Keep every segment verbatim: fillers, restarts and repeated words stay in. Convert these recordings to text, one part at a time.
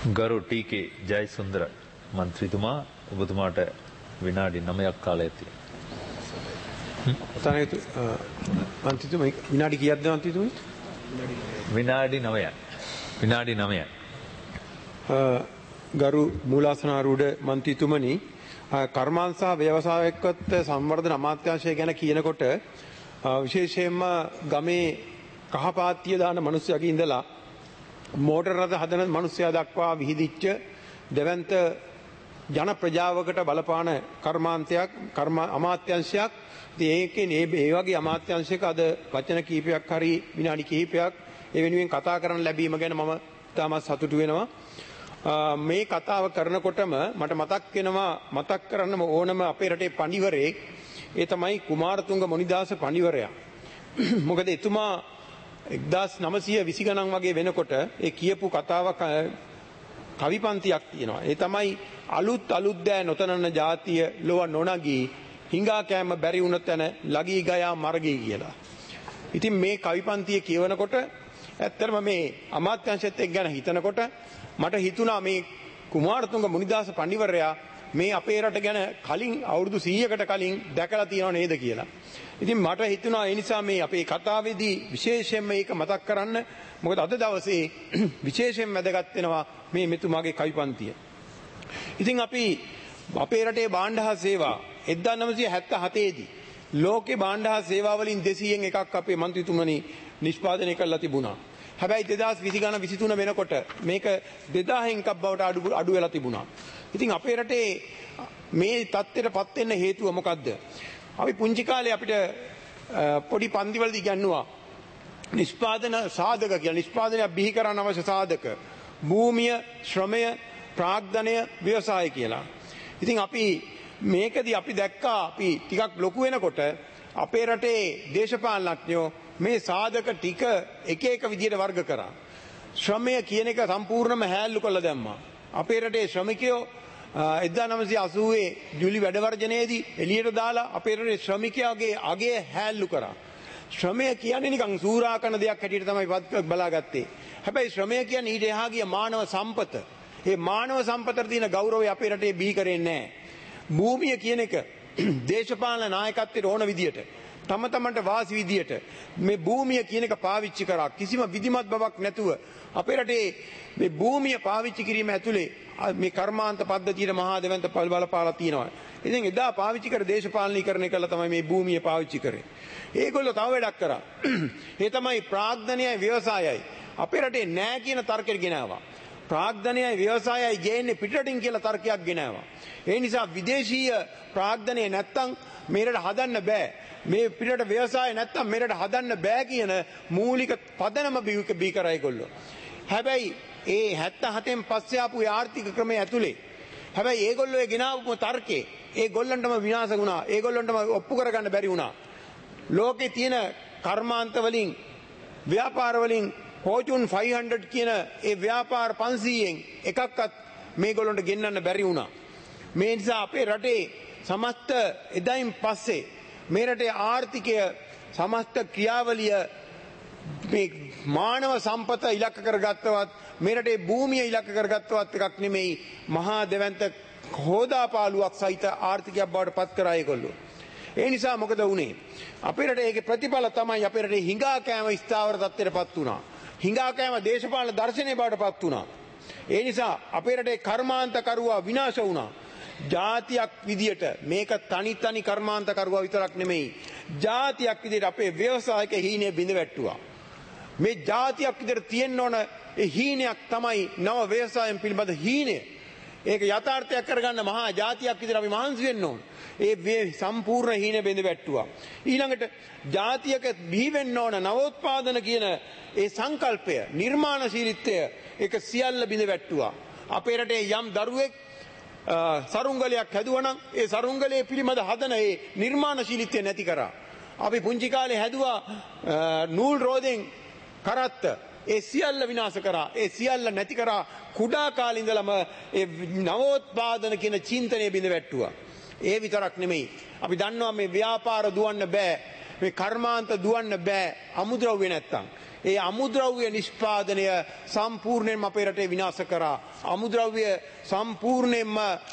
ගරු ටී.කේ. ජයසුන්දර මන්ත්‍රීතුමා ඔබතුමාට විනාඩි නවයක් කාලයක් තියෙනවා. තනේතු මන්ත්‍රීතුමා විනාඩි කීයක්ද මන්ත්‍රීතුමනි? විනාඩි නවයක්. විනාඩි නවයක්. ගරු මූලාසනාරූඪ මන්ත්‍රීතුමනි, කර්මාන්ත සහ ව්‍යවසායකත්ව සංවර්ධන අමාත්‍යාංශය ගැන කියනකොට විශේෂයෙන්ම ගමේ කහපාත්තිය දාන මිනිස්සුන්ගේ ඉඳලා මෝටර රථ හදන මිනිස්සයා දක්වා විහිදිච්ච දෙවන්ත ජන ප්‍රජාවකට බලපාන කර්මාන්තයක් කර්ම අමාත්‍යාංශයක්. ඉතින් ඒකේ මේ වගේ අමාත්‍යාංශයක අද වචන කීපයක් හරි විනාඩි කිහිපයක් ඒ වෙනුවෙන් කතා කරන්න ලැබීම ගැන මම තාමත් සතුටු වෙනවා. මේ කතාව කරනකොටම මට මතක් වෙනවා මතක් කරන්නම ඕනම අපේ රටේ පඬිවරයෙක්. ඒ තමයි කුමාරතුංග මොනිදාස පඬිවරයා. මොකද එතුමා එක්දාස් නවසිය විසි ගණන් වගේ වෙනකොට ඒ කියපු කතාවක් කවිපන්තියක් තියෙනවා. ඒ තමයි අලුත් අලුත් දෑ නොතනන ජාතිය ලොව නොනගී හිඟා කෑම බැරි වුණ තැන ලගී ගයා මර්ගී කියලා. ඉතින් මේ කවිපන්තිය කියවනකොට ඇත්තටම මේ අමාත්‍යාංශයත් එක්ක ගැන හිතනකොට මට හිතුණා මේ කුමාරතුංග මුනිදාස පඬිවරයා මේ අපේ රට ගැන කලින් අවුරුදු සීයකට කලින් දැකලා තියෙනව නේද කියලා. ඉතින් මට හිතුණා ඒ නිසා මේ අපේ කතාවේදී විශේෂයෙන්ම මේක මතක් කරන්න. මොකද අද දවසේ විශේෂයෙන් වැදගත් වෙනවා මේ මෙතුමාගේ කවිපන්තිය. ඉතින් අපි අපේ රටේ භාණ්ඩ හා සේවා එක්දාස් නවසිය හැත්තෑ දී ලෝකේ භාණ්ඩ හා සේවා වලින් දෙසීයෙන් එකක් අපේ මන්ත්‍රීතුමනි නිෂ්පාදනය කරලා තිබුණා. හැබැයි දෙදාස් විසි ගණන් විසි තුන වෙනකොට මේක දෙදාහෙන් එකක් බවට අඩු අඩු වෙලා තිබුණා. ඉතින් අපේ රටේ මේ තත්ත්වයටපත් වෙන්න හේතුව මොකද්ද? අපි පුංචි කාලේ අපිට පොඩි පන්තිවලදී ඉගෙනුවා නිෂ්පාදන සාධක කියලා. නිෂ්පාදනය බිහි කරන්න අවශ්‍ය සාධක භූමිය, ශ්‍රමය, ප්‍රාග්ධනය, ව්‍යවසාය කියලා. ඉතින් අපි මේකදී අපි දැක්කා අපි ටිකක් ලොකු වෙනකොට අපේ රටේ දේශපාලනඥයෝ මේ සාධක ටික එක එක විදිහට වර්ග කරා. ශ්‍රමය කියන එක සම්පූර්ණයෙන්ම හැල්ලු කරලා දැම්මා. අපේ රටේ ශ්‍රමිකයෝ එක්දාස් නවසිය අසූවේ ජූලි වැඩවර්ජනයේදී එළියට දාලා අපේ රටේ ශ්‍රමිකයාගේ අගය හැල්ලු කරා. ශ්‍රමය කියන්නේ නිකන් සූරා කරන දෙයක් හැටියට තමයි බලාගත්තේ. හැබැයි ශ්‍රමය කියන්නේ ඊට එහා ගිය මානව සම්පත. මේ මානව සම්පතට තියෙන ගෞරවය අපේ රටේ බිහි කරන්නේ නැහැ. භූමිය කියන එක දේශපාලන නායකත්වයට ඕන විදියට තම තමන්ට වාසි විදියට මේ භූමිය කියන එක පාවිච්චි කරා. කිසිම විධිමත් බවක් නැතුව අපේ රටේ මේ භූමිය පාවිච්චි කිරීම ඇතුලේ මේ කර්මාන්ත පද්ධතියට මහා දෙවන්ත බලපාලා තියෙනවා. ඉතින් එදා පාවිච්චි කර දේශපාලනීකරණය කළා තමයි මේ භූමිය පාවිච්චි කරේ. ඒගොල්ලෝ තව වැඩක් කරා. ඒ තමයි ප්‍රාග්ධනයයි ව්‍යවසායයි අපේ රටේ නෑ කියන තර්කෙට ගෙනාවා. ප්‍රාග්ධනයයි ව්‍යවසායයි ගේන්නේ පිටරටින් කියලා තර්කයක් ගෙනාවා. ඒ නිසා විදේශීය ප්‍රාග්ධනය නැත්තම් මේරට හදන්න බෑ. මේ පිටරට ව්‍යවසාය නැත්තම් මේරට හදන්න බෑ කියන මූලික පදනම බිහි කරා ඒගොල්ලෝ. හැබැයි ඒ හැත්තෑ හතෙන් පස්සේ ආපු ආර්ථික ක්‍රමය ඇතුලේ හැබැයි ඒගොල්ලෝ ඒ ගෙනාවු තර්කේ ඒගොල්ලන්ටම විනාශ වුණා. ඒගොල්ලන්ටම ඔප්පු කරගන්න බැරි වුණා. ලෝකේ තියෙන කර්මාන්ත වලින් ව්‍යාපාර වලින් Fortune five hundred කියන ඒ ව්‍යාපාර පන්සීයෙන් එකක්වත් මේගොල්ලන්ට ගෙන්නන්න බැරි වුණා. මේ නිසා අපේ රටේ සමස්ත එදයින් පස්සේ මේ රටේ ආර්ථිකය සමස්ත ක්‍රියාවලිය මේ මානව සම්පත ඉලක්ක කරගත්තවත් මේ රටේ භූමිය ඉලක්ක කරගත්තවත් එකක් නෙමෙයි මහා දෙවන්ත හෝදාපාලුවක් සහිත ආර්ථිකයක් බවට පත් කරා ඒගොල්ලෝ. ඒ නිසා මොකද වුනේ? අපේ රටේ ඒකේ ප්‍රතිඵල තමයි අපේ රටේ හිඟා කෑම ස්ථාවර තත්ත්වයටපත් වුණා. හිඟා කෑම දේශපාලන දර්ශනය බවට පත් වුණා. ඒ නිසා අපේ රටේ කර්මාන්තකරුවා විනාශ වුණා. ජාතියක් විදියට මේක තනි තනි කර්මාන්තකරුවා විතරක් නෙමෙයි. ජාතියක් විදියට අපේ ව්‍යවසායක හීනය බිඳ වැට්ටුවා. මේ ජාතියක් විදියට තියෙන්න ඕන ඒ හීනයක් තමයි නව ව්‍යවසායම් පිළිබඳ හීනය. ඒක යථාර්ථයක් කරගන්න මහා ජාතියක් විදියට අපි මහන්සි වෙන්න ඕන. ඒ සම්පූර්ණ හීන බිඳ වැට්ටුවා. ඊළඟට ජාතියක බිහි වෙන්න ඕන නවෝත්පාදන කියන ඒ සංකල්පය නිර්මාණශීලීත්වය ඒක සියල්ල බිඳ වැට්ටුවා. අපේ රටේ යම් දරුවෙක් සරුංගලයක් හැදුවනම් ඒ සරුංගලයේ පිළිමද හදන ඒ නිර්මාණශීලීත්වය නැති කරා. අපි පුංචි කාලේ හැදුවා නූල් රෝදෙන් කරත්ත ඒ සියල්ල විනාශ කරා. ඒ සියල්ල නැති කරා. කුඩා කාලේ ඉඳලම ඒ නවෝත්පාදන කියන චින්තනය බිඳ වැට්ටුවා. ඒ විතරක් නෙමෙයි. අපි දන්නවා මේ ව්‍යාපාර දුවන්න බෑ. මේ කර්මාන්ත දුවන්න බෑ අමුද්‍රව්‍ය නැත්තම්. ඒ අමුද්‍රව්‍ය නිෂ්පාදනය සම්පූර්ණයෙන්ම අපේ රටේ විනාශ කරා. අමුද්‍රව්‍ය සම්පූර්ණයෙන්ම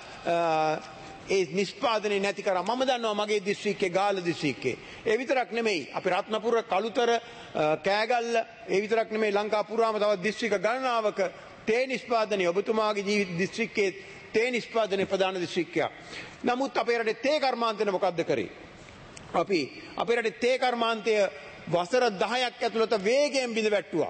ඒ නිෂ්පාදනය නැති කරා. මම දන්නවා මගේ දිස්ත්‍රික්කේ ගාල්ල දිස්ත්‍රික්කේ. ඒ විතරක් නෙමෙයි අපි රත්නපුර කළුතර කෑගල්ල ඒ විතරක් නෙමෙයි ලංකා පුරාම තවත් දිස්ත්‍රික්ක ගණනාවක තේ නිෂ්පාදනය ඔබතුමාගේ ජීවිත දිස්ත්‍රික්කයේ තේ නිෂ්පාදනය ප්‍රධාන දිස්ත්‍රික්කයක්. නමුත් අපේ රටේ තේ කර්මාන්තය මොකද්ද කරේ? අපි අපේ රටේ තේ කර්මාන්තය වසර දහයක් ඇතුළත වේගයෙන් බිඳ වැට්ටුවා.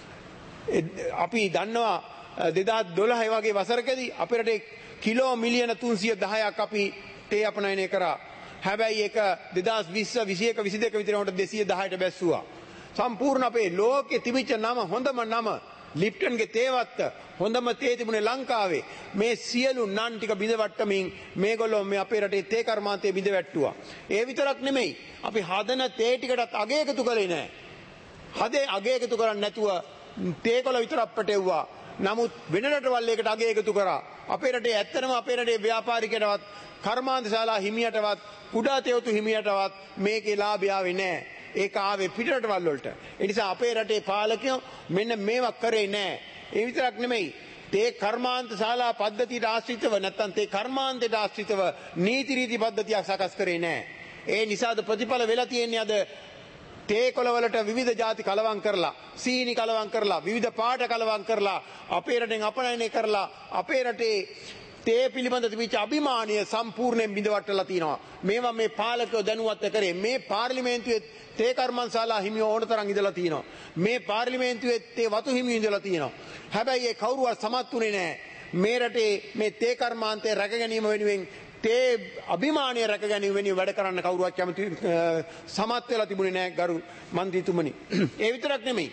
අපි දන්නවා දෙදහස් දොළහ වගේ වසරකදී අපේ රටේ කිලෝ මිලියන තුන්සිය දහයක් අපි තේ අපනයනය කරා. හැබැයි ඒක දෙදහස් විස්ස විසිඑක විසිදෙක විතර වුණාට දෙසිය දහයට බැස්සුවා. සම්පූර්ණ අපේ ලෝකෙ තිබිච්ච නම හොඳම නම ලිප්ටන්ගේ තේවත්ත හොඳම තේ තිබුණේ ලංකාවේ. මේ සියලු නන් ටික බිඳ වට්ටමින් මේගොල්ලෝ මේ අපේ රටේ තේ කර්මාන්තය බිඳ වැට්ටුවා. ඒ විතරක් නෙමෙයි අපි හදන තේ ටිකටත් අගය එකතු කළේ නැහැ. හදේ අගය එකතු කරන්නේ නැතුව තේකොළ විතරක් පැටෙව්වා. නමුත් වෙන රටවල් එකට අගය එකතු කරා. අපේ රටේ ඇත්තටම අපේ රටේ ව්‍යාපාරිකයටවත් කර්මාන්ත ශාලා හිමියටවත් කුඩා තෙවතු හිමියටවත් මේකේ ලාභය ආවේ නැහැ. ඒක ආවේ පිටරටවල් වලට. ඒ නිසා අපේ රටේ පාලකයෝ මෙන්න මේවා කරේ නැහැ. ඒ විතරක් නෙමෙයි තේ කර්මාන්ත ශාලා පද්ධතියට ආශ්‍රිතව නැත්නම් තේ කර්මාන්තයට ආශ්‍රිතව නීති රීති පද්ධතියක් සකස් කරේ නැහැ. ඒ නිසාද ප්‍රතිඵල වෙලා තියෙන්නේ අද තේ කොළවලට විවිධ ಜಾති කලවම් කරලා සීනි කලවම් කරලා විවිධ පාට කලවම් කරලා අපේ රටෙන් අපනයනය කරලා අපේ රටේ තේ පිළිබඳ තිබිච්ච අභිමානය සම්පූර්ණයෙන් බිඳවට්ටලා තියෙනවා. මේවා මේ පාලකයෝ දැනුවත් කරේ. මේ පාර්ලිමේන්තුවේ තේ කර්මාන්තශාලා හිමියෝ ඕන තරම් ඉඳලා තියෙනවා. මේ පාර්ලිමේන්තුවේ තේ වතු හිමියෝ ඉඳලා තියෙනවා. හැබැයි ඒ කවුරුවත් සමත් වුණේ නැහැ. මේ රටේ මේ තේ කර්මාන්තය රැක ගැනීම වෙනුවෙන් තේ අභිමානය රැක ගැනීම වෙනුවෙන් වැඩ කරන්න කවුරුවත් කැමති සමත් වෙලා තිබුණේ නැහැ ගරු මන්ත්‍රීතුමනි. ඒ විතරක් නෙමෙයි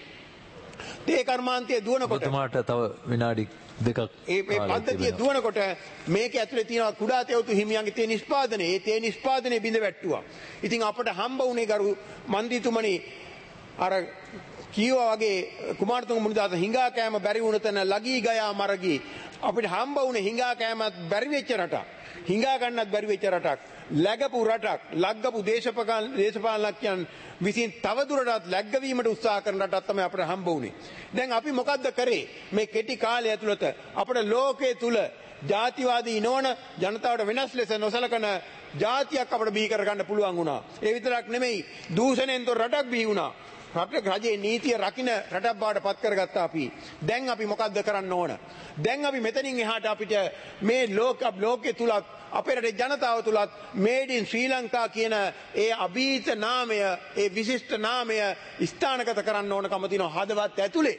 තේ කර්මාන්තය දුවනකොට ඔබතුමාට තව විනාඩි දෙකක් ඒ මේ පද්ධතිය දුවනකොට මේක ඇතුලේ තියෙනවා කුඩා තෙවතු හිමියන්ගේ තේ නිෂ්පාදනය. ඒ තේ නිෂ්පාදනය බිඳ වැට්ටුවා. ඉතින් අපට හම්බ වුණේ ගරු මන්ත්‍රීතුමනි අර කීවා වගේ කුමාරතුංග මුනිදාස හිඟා කෑම බැරි වුණ තැන ලගී ගයා මරගී. අපිට හම්බ වුණේ හිඟා කෑමත් බැරි වෙච්ච රටක්. හිඟා ගන්නත් බැරි වෙච්ච රටක්. läගපු රටක්. ලග්ගපු දේශපාලන දේශපාලනඥයන් විසින් තවදුරටත් läග්ගවීමට උත්සාහ කරන රටක් තමයි අපිට හම්බ වුණේ. දැන් අපි මොකද්ද කරේ? මේ කෙටි කාලය ඇතුළත අපේ ලෝකයේ තුල ජාතිවාදී නොවන ජනතාවට වෙනස් ලෙස නොසලකන ජාතියක් අපිට බිහි කර ගන්න පුළුවන් වුණා. ඒ විතරක් නෙමෙයි දූෂණයෙන් තොර රටක් බිහි වුණා. රට රජයේ නීතිය රකින්න රටක් බවට පත් කරගත්තා අපි. දැන් අපි මොකද්ද කරන්න ඕන? දැන් අපි මෙතනින් එහාට අපිට මේ ලෝක ලෝකයේ තුලත් අපේ රටේ ජනතාව තුලත් මේඩ් ඉන් ශ්‍රී ලංකා කියන ඒ අභීත නාමය, ඒ විශිෂ්ට නාමය ස්ථානගත කරන්න ඕනකම තියෙනවා හදවත් ඇතුලේ.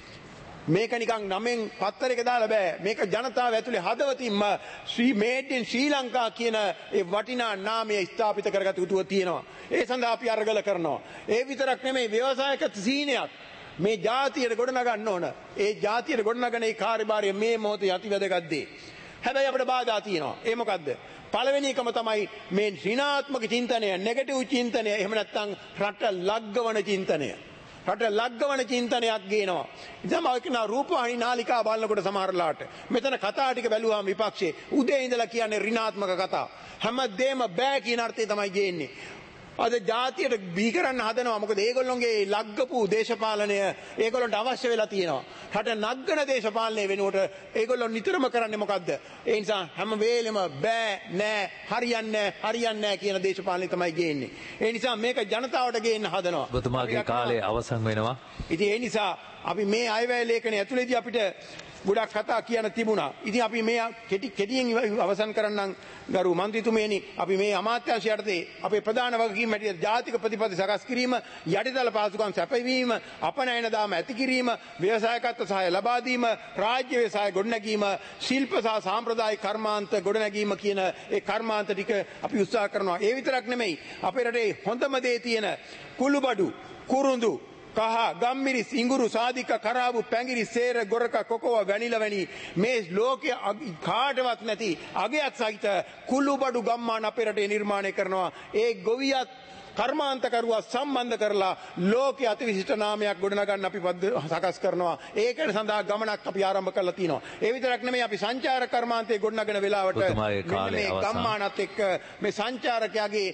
මේක නිකන් නමෙන් පත්තරයක දාලා බෑ. මේක ජනතාව ඇතුලේ හදවතින්ම ශ්‍රී මේඩ් ඉන් ශ්‍රී ලංකා කියන ඒ වටිනා නාමය ස්ථාපිත කරගත යුතුව තියෙනවා. ඒ සඳහා අපි අරගල කරනවා. ඒ විතරක් නෙමෙයි ව්‍යවසායක සීනයක් මේ ජාතියට ගොඩනගන්න ඕන. ඒ ජාතියට ගොඩනගන ඒ කාර්යභාරය මේ මොහොතේ අති වැදගත් දේ. හැබැයි අපිට බාධා තියෙනවා. ඒ මොකද්ද? පළවෙනි එකම තමයි මේ ඍණාත්මක චින්තනය, නෙගටිව් චින්තනය, එහෙම නැත්නම් රට ලග්ගවන චින්තනය. රට ලග්ගවන චින්තනයක් ගේනවා. ඉතින් මම කියනවා රූපවාහිනී නාලිකා බලනකොට සමහරලාට මෙතන කතා ටික බැලුවාම විපක්ෂේ උදේ ඉඳලා කියන්නේ ඍණාත්මක කතා. හැමදේම බෑ කියන අර්ථය තමයි ගේන්නේ. අද ජාතියට බිහි කරන්න හදනවා. මොකද ඒගොල්ලොන්ගේ ලග්ගපු දේශපාලනය ඒගොල්ලන්ට අවශ්‍ය වෙලා තියෙනවා. රට නග්ගන දේශපාලනය වෙනුවට ඒගොල්ලෝ නිතරම කරන්නේ මොකද්ද? ඒ නිසා හැම වෙලෙම බෑ නෑ හරියන්නේ හරියන්නේ නෑ කියන දේශපාලනය තමයි ගේන්නේ. ඒ නිසා මේක ජනතාවට ගේන්න හදනවා. ඔබතුමාගේ කාලය අවසන් වෙනවා. ඉතින් ඒ නිසා අපි මේ අයවැය ලේඛනය ඇතුළේදී අපිට ගොඩක් කතා කියන්න තිබුණා. ඉතින් අපි මේ කෙටි කෙටියෙන් අවසන් කරන්නම් ගරු මන්ත්‍රීතුමනි. අපි මේ අමාත්‍යාංශය යටතේ අපේ ප්‍රධාන වගකීම් හැටියට ජාතික ප්‍රතිපත්ති සකස් කිරීම, යටිතල පහසුකම් සැපයීම, අපනයන දාම ඇති කිරීම, ව්‍යවසායකත්ව සහාය ලබා දීම, රාජ්‍ය ව්‍යවසාය ගොඩනැගීම, ශිල්ප සහ සාම්ප්‍රදායික කර්මාන්ත ගොඩනැගීම කියන ඒ කර්මාන්ත ටික අපි උත්සාහ කරනවා. ඒ විතරක් නෙමෙයි අපේ රටේ හොඳම දේ තියෙන කුළුබඩු, කුරුඳු, කහ, ගම්මිරිස්, ඉඟුරු, සාධික, කරාබු, පැංගිරි, සේර, ගොරක, කොකෝව, වැනිලා වැනි මේ ලෝකයේ කාටවත් නැති අගයක් සහිත කුළුබඩු ගම්මාන අපේ රටේ නිර්මාණය කරනවා. ඒ ගොවියත් කර්මාන්තකරුවා සම්බන්ධ කරලා ලෝකයේ අතිවිශිෂ්ට නාමයක් ගොඩනගන්න අපි සකස් කරනවා. ඒකට සඳහා ගමනක් අපි ආරම්භ කරලා තිනවා. ඒ විතරක් නෙමෙයි අපි සංචාරක කර්මාන්තයේ ගොඩනගන වෙලාවට මේ ගම්මානත් එක්ක මේ සංචාරකයාගේ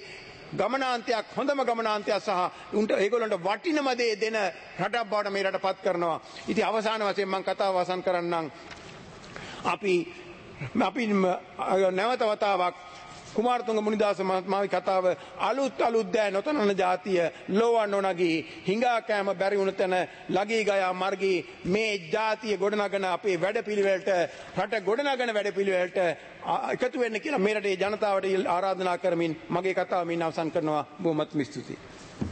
ගමනාන්තයක් හොඳම ගමනාන්තයක් සහ උන්ට ඒගොල්ලන්ට වටිනම දේ දෙන රටක් බවට මේ රට පත් කරනවා. ඉතින් අවසාන වශයෙන් මම කතාව අවසන් කරන්නම්. අපි අපි නැවත වතාවක් කුමාරතුංග මුනිදාස මහත්මයාගේ කතාව අලුත් අලුත් දෑ නොතනන જાතිය ලෝවන් නොනගී හිඟා කෑම බැරි වුණ තැන ලගී ගයා මර්ගී මේ જાතිය ගොඩනගන අපේ වැඩපිළිවෙලට රට ගොඩනගන වැඩපිළිවෙලට එකතු වෙන්න කියලා මේ රටේ ජනතාවට ආරාධනා කරමින් මගේ කතාව මින් අවසන් කරනවා. බොහොමත් ස්තුතියි.